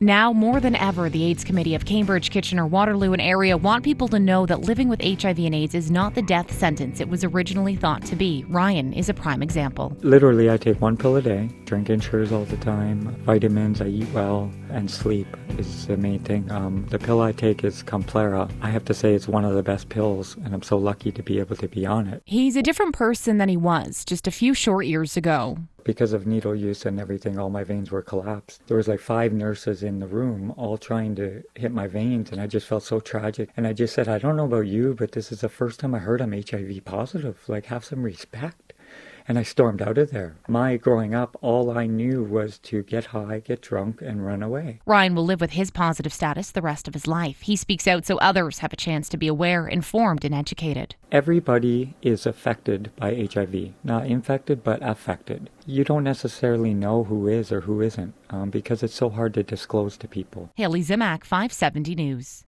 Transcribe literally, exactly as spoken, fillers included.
Now, more than ever, the AIDS Committee of Cambridge, Kitchener, Waterloo, and area want people to know that living with H I V and AIDS is not the death sentence it was originally thought to be. Ryan is a prime example. Literally, I take one pill a day, drink Ensures all the time, vitamins, I eat well, and sleep is the main thing. Um, the pill I take is Complera. I have to say it's one of the best pills, and I'm so lucky to be able to be on it. He's a different person than he was just a few short years ago. Because of needle use and everything, all my veins were collapsed. There was like five nurses in the room all trying to hit my veins, and I just felt so tragic. And I just said, I don't know about you, but this is the first time I heard I'm H I V positive. Like, have some respect. And I stormed out of there. My growing up, all I knew was to get high, get drunk, and run away. Ryan will live with his positive status the rest of his life. He speaks out so others have a chance to be aware, informed, and educated. Everybody is affected by H I V. Not infected, but affected. You don't necessarily know who is or who isn't um, because it's so hard to disclose to people. Haley Zimack, five seventy News.